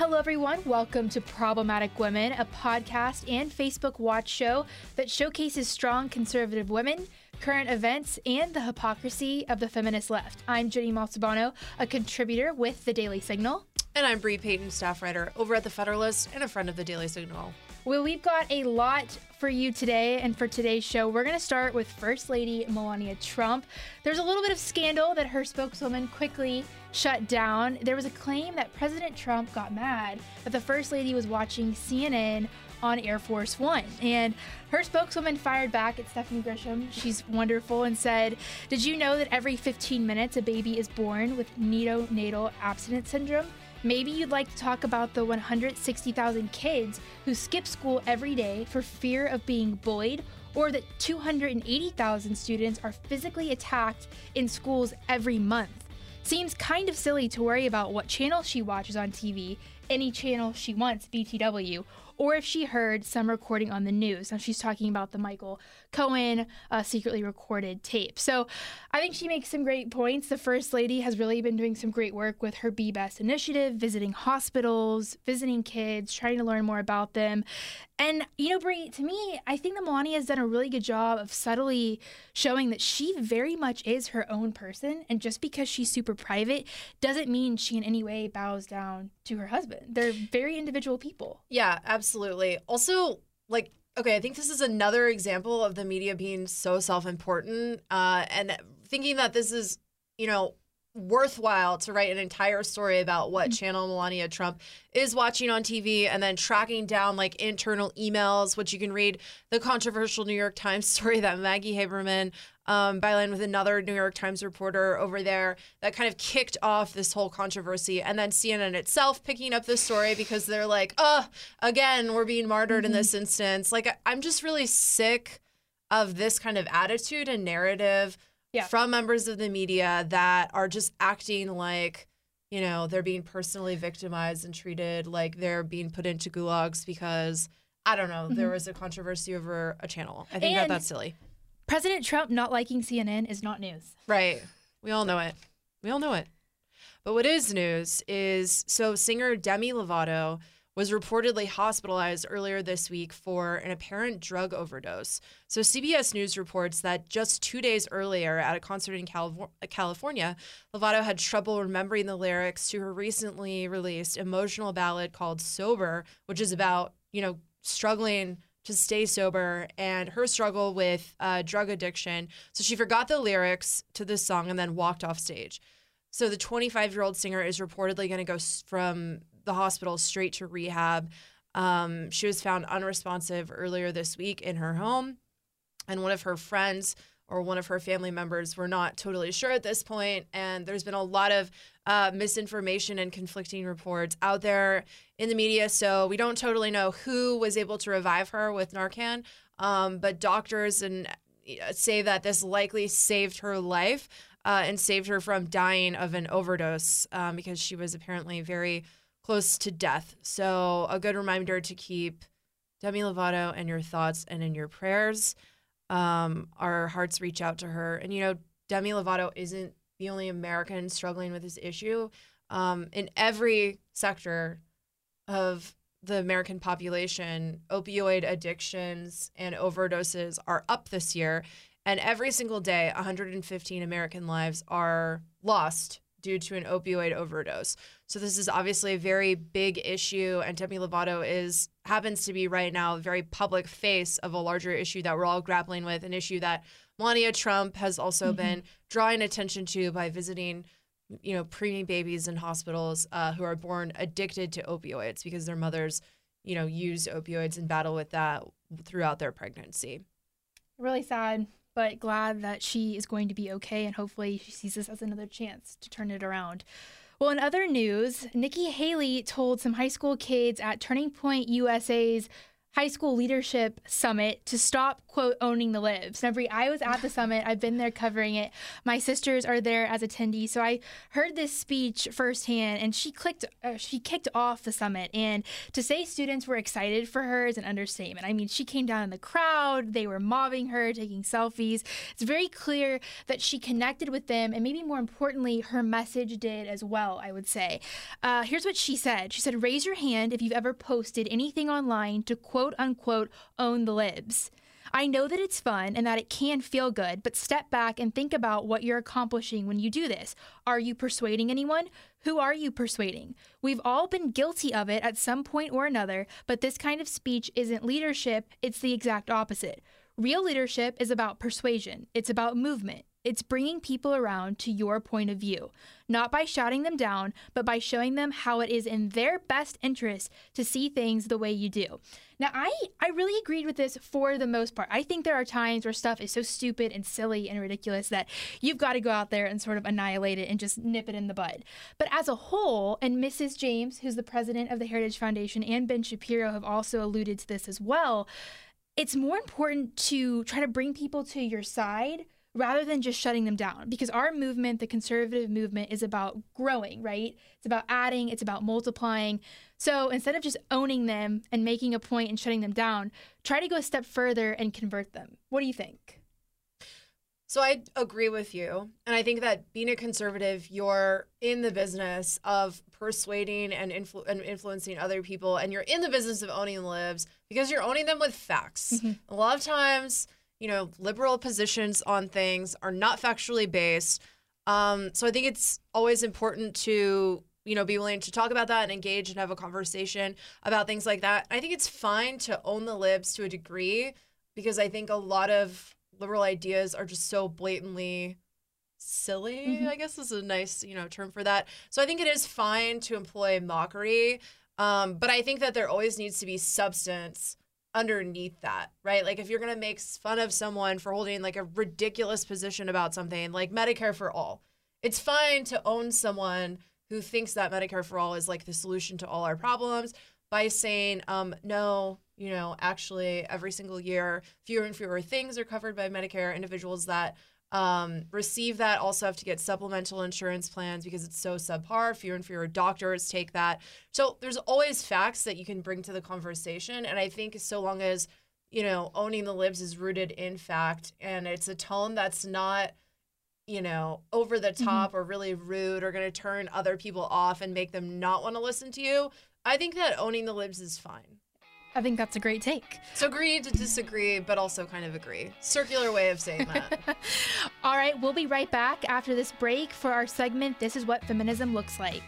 Hello, everyone. Welcome to Problematic Women, a podcast and Facebook watch show that showcases strong conservative women, current events, and the hypocrisy of the feminist left. I'm Jenny Malzabano, a contributor with The Daily Signal. And I'm Bree Payton, staff writer over at The Federalist and a friend of The Daily Signal. Well, we've got a lot for you today, and for today's show, we're going to start with First Lady Melania Trump. There's a little bit of scandal that her spokeswoman quickly shut down. There was a claim that President Trump got mad that the First Lady was watching CNN on Air Force One, and her spokeswoman fired back at Stephanie Grisham. She's wonderful, and said, "Did you know that every 15 minutes a baby is born with neonatal abstinence syndrome? Maybe you'd like to talk about the 160,000 kids who skip school every day for fear of being bullied, or that 280,000 students are physically attacked in schools every month. Seems kind of silly to worry about what channel she watches on TV, any channel she wants, BTW, or if she heard some recording on the news." Now she's talking about the Michael Cohen secretly recorded tape. So I think she makes some great points. The First Lady has really been doing some great work with her Be Best initiative, visiting hospitals, visiting kids, trying to learn more about them. And, you know, Brie, to me, I think that Melania has done a really good job of subtly showing that she very much is her own person. And just because she's super private doesn't mean she in any way bows down to her husband. They're very individual people. Yeah, absolutely. Also, okay, I think this is another example of the media being so self-important and thinking that this is, worthwhile to write an entire story about what channel Melania Trump is watching on TV, and then tracking down internal emails, which you can read the controversial New York Times story that Maggie Haberman byline with another New York Times reporter over there that kind of kicked off this whole controversy, and then CNN itself picking up this story because they're like, again, we're being martyred in this instance. I'm just really sick of this kind of attitude and narrative from members of the media that are just acting like, they're being personally victimized and treated like they're being put into gulags because, I don't know, there was a controversy over a channel. I think that's silly. President Trump not liking CNN is not news. Right. We all know it. But what is news is, singer Demi Lovato was reportedly hospitalized earlier this week for an apparent drug overdose. So CBS News reports that just 2 days earlier at a concert in California, Lovato had trouble remembering the lyrics to her recently released emotional ballad called Sober, which is about, struggling to stay sober and her struggle with drug addiction. So she forgot the lyrics to this song and then walked off stage. So the 25-year-old singer is reportedly going to go from the hospital straight to rehab. She was found unresponsive earlier this week in her home, and one of her friends or one of her family members were not totally sure at this point. And there's been a lot of misinformation and conflicting reports out there in the media, so we don't totally know who was able to revive her with Narcan, but doctors say that this likely saved her life and saved her from dying of an overdose because she was apparently very close to death. So a good reminder to keep Demi Lovato in your thoughts and in your prayers. Our hearts reach out to her. And, Demi Lovato isn't the only American struggling with this issue. In every sector of the American population, opioid addictions and overdoses are up this year. And every single day, 115 American lives are lost due to an opioid overdose. So this is obviously a very big issue, and Demi Lovato happens to be right now a very public face of a larger issue that we're all grappling with, an issue that Melania Trump has also been drawing attention to by visiting, preemie babies in hospitals who are born addicted to opioids because their mothers, use opioids and battle with that throughout their pregnancy. Really sad, but glad that she is going to be okay, and hopefully she sees this as another chance to turn it around. Well, in other news, Nikki Haley told some high school kids at Turning Point USA's high school leadership summit to stop, quote, owning the libs. Now, Brie, I was at the summit. I've been there covering it. My sisters are there as attendees. So I heard this speech firsthand, and she kicked off the summit. And to say students were excited for her is an understatement. I mean, she came down in the crowd. They were mobbing her, taking selfies. It's very clear that she connected with them. And maybe more importantly, her message did as well, I would say. Here's what she said. She said, "Raise your hand if you've ever posted anything online to quote unquote own the libs. I know that it's fun and that it can feel good, but step back and think about what you're accomplishing when you do this. Are you persuading anyone? Who are you persuading? We've all been guilty of it at some point or another, but this kind of speech isn't leadership, it's the exact opposite. Real leadership is about persuasion. It's about movement. It's bringing people around to your point of view, not by shouting them down, but by showing them how it is in their best interest to see things the way you do." Now, I really agreed with this for the most part. I think there are times where stuff is so stupid and silly and ridiculous that you've got to go out there and sort of annihilate it and just nip it in the bud. But as a whole, and Mrs. James, who's the president of the Heritage Foundation, and Ben Shapiro have also alluded to this as well, it's more important to try to bring people to your side rather than just shutting them down. Because our movement, the conservative movement, is about growing, right? It's about adding, it's about multiplying. So instead of just owning them and making a point and shutting them down, try to go a step further and convert them. What do you think? So I agree with you. And I think that being a conservative, you're in the business of persuading and influencing other people. And you're in the business of owning the libs because you're owning them with facts. Mm-hmm. A lot of times, liberal positions on things are not factually based. So I think it's always important to, be willing to talk about that and engage and have a conversation about things like that. I think it's fine to own the libs to a degree because I think a lot of liberal ideas are just so blatantly silly, Mm-hmm. I guess is a nice, term for that. So I think it is fine to employ mockery. But I think that there always needs to be substance underneath that, right? Like if you're going to make fun of someone for holding like a ridiculous position about something like Medicare for all, it's fine to own someone who thinks that Medicare for all is like the solution to all our problems by saying, no, actually every single year, fewer and fewer things are covered by Medicare. Individuals that receive that also have to get supplemental insurance plans because it's so subpar. Fewer and fewer doctors take that. So there's always facts that you can bring to the conversation. And I think so long as, owning the libs is rooted in fact and it's a tone that's not, over the top Mm-hmm. or really rude or going to turn other people off and make them not want to listen to you, I think that owning the libs is fine. I think that's a great take. So agree to disagree, but also kind of agree. Circular way of saying that. All right, we'll be right back after this break for our segment, This Is What Feminism Looks Like.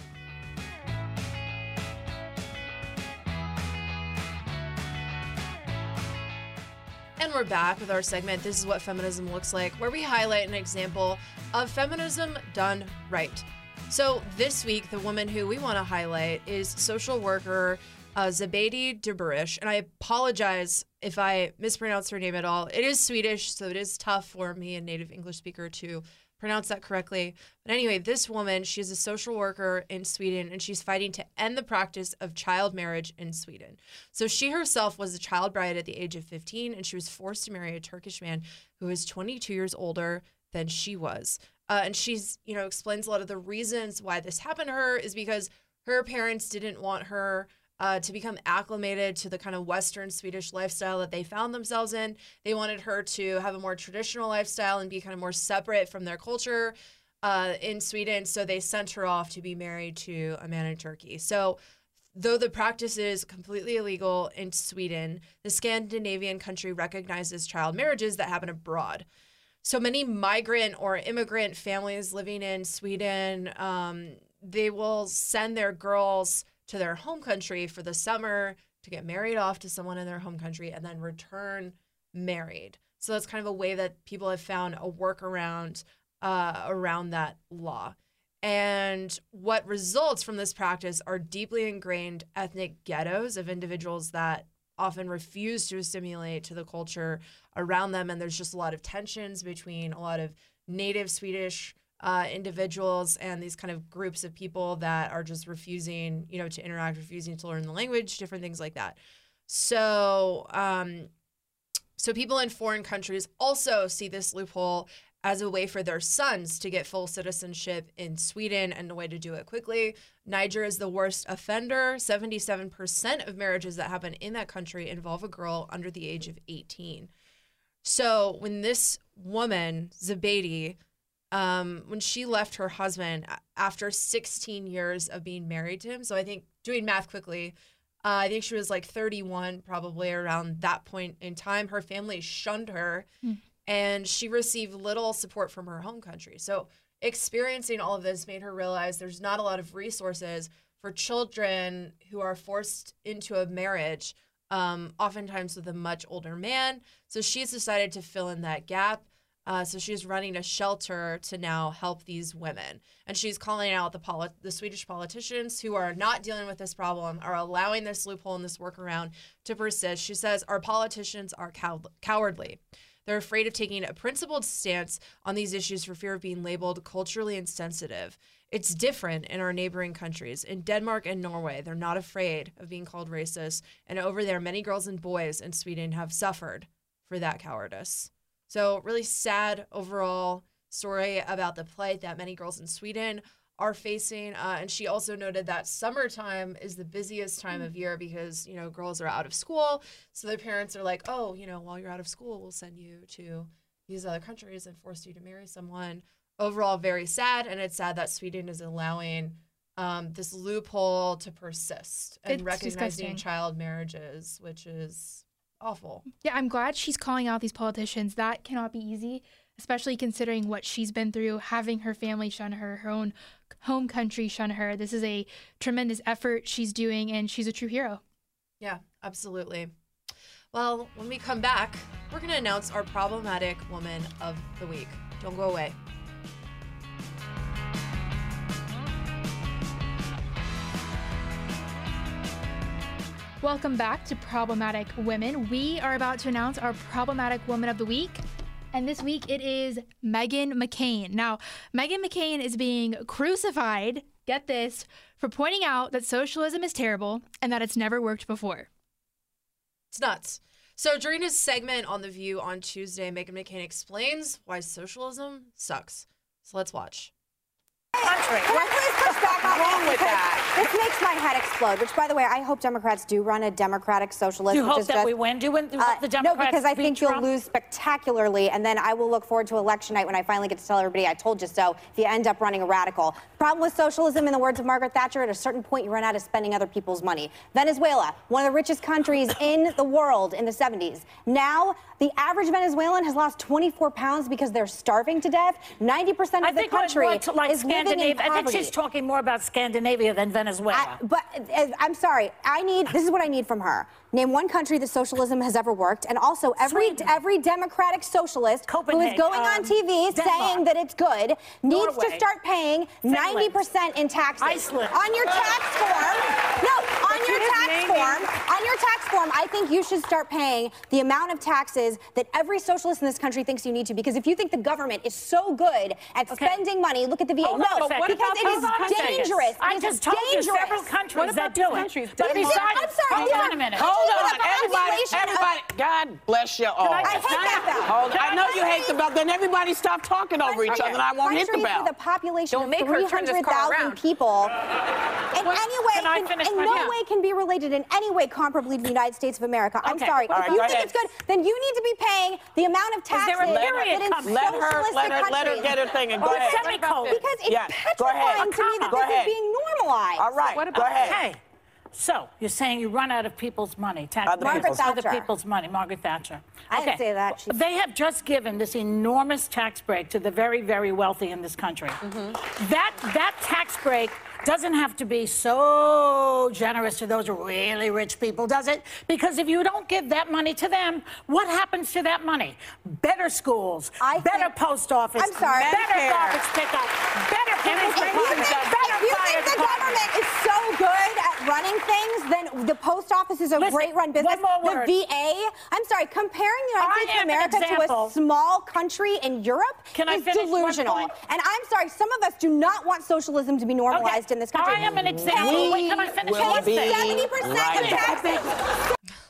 And we're back with our segment, This Is What Feminism Looks Like, where we highlight an example of feminism done right. So this week, the woman who we want to highlight is social worker Zebedee Duburish, and I apologize if I mispronounce her name at all. It is Swedish, so it is tough for me, a native English speaker, to pronounce that correctly. But anyway, this woman, she's a social worker in Sweden, and she's fighting to end the practice of child marriage in Sweden. So she herself was a child bride at the age of 15, and she was forced to marry a Turkish man who is 22 years older than she was. And she's, explains a lot of the reasons why this happened to her is because her parents didn't want her to become acclimated to the kind of Western Swedish lifestyle that they found themselves in. They wanted her to have a more traditional lifestyle and be kind of more separate from their culture in Sweden. So they sent her off to be married to a man in Turkey. So though the practice is completely illegal in Sweden, the Scandinavian country recognizes child marriages that happen abroad. So many migrant or immigrant families living in Sweden, they will send their girls to their home country for the summer to get married off to someone in their home country and then return married. So that's kind of a way that people have found a workaround around that law. And what results from this practice are deeply ingrained ethnic ghettos of individuals that often refuse to assimilate to the culture around them. And there's just a lot of tensions between a lot of native Swedish individuals and these kind of groups of people that are just refusing, to interact, refusing to learn the language, different things like that. So, so people in foreign countries also see this loophole as a way for their sons to get full citizenship in Sweden and a way to do it quickly. Niger is the worst offender. 77% of marriages that happen in that country involve a girl under the age of 18. So when this woman, Zabedi, when she left her husband after 16 years of being married to him, so I think, doing math quickly, I think she was like 31 probably around that point in time. Her family shunned her and she received little support from her home country. So experiencing all of this made her realize there's not a lot of resources for children who are forced into a marriage, oftentimes with a much older man. So she's decided to fill in that gap. So she's running a shelter to now help these women. And she's calling out the Swedish politicians who are not dealing with this problem, are allowing this loophole and this workaround to persist. She says, our politicians are cowardly. They're afraid of taking a principled stance on these issues for fear of being labeled culturally insensitive. It's different in our neighboring countries. In Denmark and Norway, they're not afraid of being called racist. And over there, many girls and boys in Sweden have suffered for that cowardice. So really sad overall story about the plight that many girls in Sweden are facing. And she also noted that summertime is the busiest time of year because, you know, girls are out of school. So their parents are like, oh, you know, while you're out of school, we'll send you to these other countries and force you to marry someone. Overall, very sad. And it's sad that Sweden is allowing this loophole to persist and recognizing disgusting child marriages, which is awful. Yeah, I'm glad she's calling out these politicians. That cannot be easy, especially considering what she's been through, having her family shun her, her own home country shun her. This is a tremendous effort she's doing, and she's a true hero. Yeah, absolutely. Well, when we come back, we're going to announce our problematic woman of the week. Don't go away. Welcome back to Problematic Women. We are about to announce our Problematic Woman of the Week. And this week it is Meghan McCain. Now, Meghan McCain is being crucified, get this, for pointing out that socialism is terrible and that it's never worked before. It's nuts. So during his segment on The View on Tuesday, Meghan McCain explains why socialism sucks. So let's watch. Country. Can I please push back on wrong with that? This makes my head explode, which, by the way, I hope Democrats do run a democratic socialist. Do you hope that we win? Do you want the Democrats no, because I think Trump? You'll lose spectacularly, and then I will look forward to election night when I finally get to tell everybody I told you so if you end up running a radical. Problem with socialism, in the words of Margaret Thatcher, at a certain point you run out of spending other people's money. Venezuela, one of the richest countries in the world in the 70s. Now, the average Venezuelan has lost 24 pounds because they're starving to death. 90% of the country is living in poverty. I think she's talking more about Scandinavia than Venezuela. I'm sorry. This is what I need from her. Name one country that socialism has ever worked, and also every democratic socialist who is going on TV saying that it's good needs to start paying 90% in taxes. Iceland. On your tax form. No, on your tax form, I think you should start paying the amount of taxes that every socialist in this country thinks you need to. Because if you think the government is so good at spending money, look at the VA. No, because it is dangerous. I just told you several countries that do it. But I'm sorry. Hold on a minute. Hold on, everybody, God bless you all. I hate that bell. I know you hate the bell. Then everybody stop talking over each other, and I won't hit the bell. With a population of 300,000 people, in no way can be related in any way comparably to the United States of America. I'm sorry. If you think it's good, then you need to be paying the amount of taxes that in socialistic countries. Let her get her thing and go ahead. Because it's petrifying to me that this is being normalized. All right, go ahead. Hey. So, you're saying you run out of people's money, other people's money, Margaret Thatcher. I didn't say that. They have just given this enormous tax break to the very, very wealthy in this country. That tax break doesn't have to be so generous to those really rich people, does it? Because if you don't give that money to them, what happens to that money? Better schools, better post office, better garbage pickup, better police department, better you think the government is so good at running things, then the post office is a great run business. The VA, I'm sorry, comparing the United States of America to a small country in Europe is delusional. And I'm sorry, some of us do not want socialism to be normalized in this country. I am an example. Wait, can I finish one thing? 70% of taxes.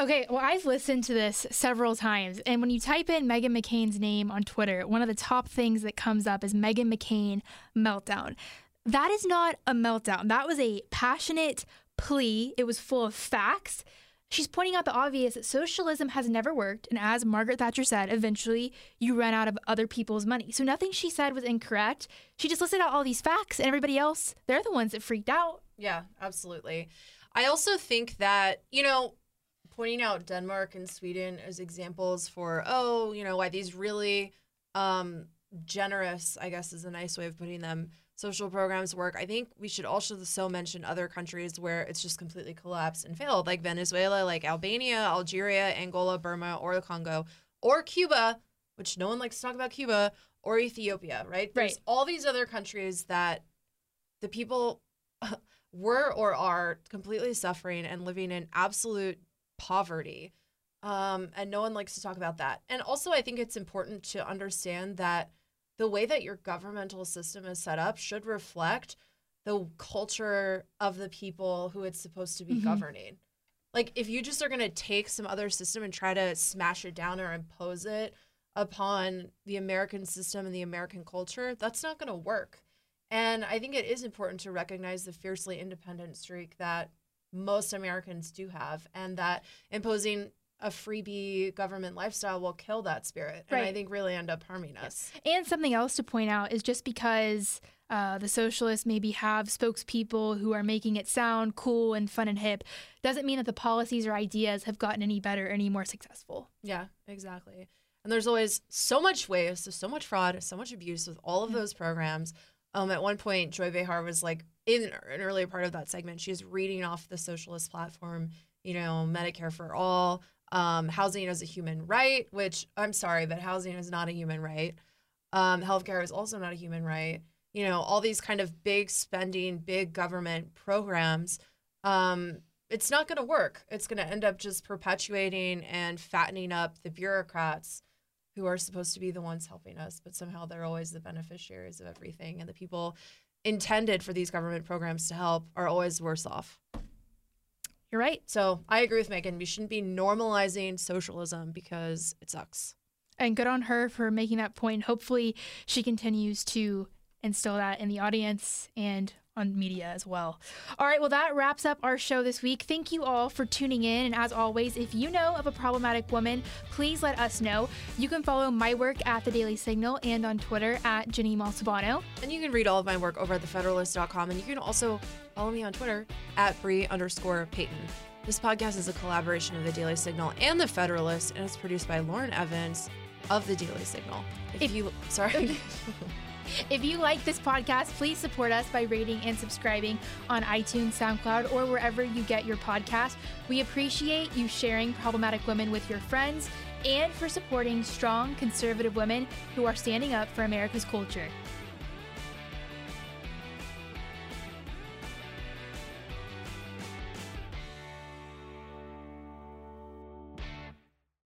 Okay, well, I've listened to this several times, and when you type in Meghan McCain's name on Twitter, one of the top things that comes up is Meghan McCain meltdown. That is not a meltdown. That was a passionate plea. It was full of facts. She's pointing out the obvious that socialism has never worked, and as Margaret Thatcher said, eventually you run out of other people's money. So nothing she said was incorrect. She just listed out all these facts, and everybody else, they're the ones that freaked out. Yeah, absolutely. I also think that, pointing out Denmark and Sweden as examples for, why these really generous, I guess is a nice way of putting them, social programs work. I think we should also mention other countries where it's just completely collapsed and failed, like Venezuela, like Albania, Algeria, Angola, Burma, or the Congo, or Cuba, which no one likes to talk about Cuba, or Ethiopia, right? There's all these other countries that the people were or are completely suffering and living in absolute poverty. And no one likes to talk about that. And also, I think it's important to understand that the way that your governmental system is set up should reflect the culture of the people who it's supposed to be governing. Like, if you just are going to take some other system and try to smash it down or impose it upon the American system and the American culture, that's not going to work. And I think it is important to recognize the fiercely independent streak that most Americans do have, and that imposing a freebie government lifestyle will kill that spirit, and I think really end up harming us. And something else to point out is just because the socialists maybe have spokespeople who are making it sound cool and fun and hip doesn't mean that the policies or ideas have gotten any better, any more successful. Yeah, exactly. And there's always so much waste, so much fraud, so much abuse with all of those programs. At one point, Joy Behar was like, in an earlier part of that segment, she was reading off the socialist platform, Medicare for all, housing as a human right, which I'm sorry, but housing is not a human right. Healthcare is also not a human right. All these kind of big spending, big government programs, it's not going to work. It's going to end up just perpetuating and fattening up the bureaucrats who are supposed to be the ones helping us, but somehow they're always the beneficiaries of everything. And the people intended for these government programs to help are always worse off. You're right. So I agree with Megan. We shouldn't be normalizing socialism because it sucks. And good on her for making that point. Hopefully she continues to instill that in the audience and on media as well. All right, well, that wraps up our show this week. Thank you all for tuning in. And as always, if you know of a problematic woman, please let us know. You can follow my work at The Daily Signal and on Twitter at Jenny Malsabano. And you can read all of my work over at thefederalist.com. And you can also follow me on Twitter at Brie_Payton. This podcast is a collaboration of The Daily Signal and The Federalist, and it's produced by Lauren Evans of The Daily Signal. If you like this podcast, please support us by rating and subscribing on iTunes, SoundCloud, or wherever you get your podcast. We appreciate you sharing problematic women with your friends and for supporting strong conservative women who are standing up for America's culture.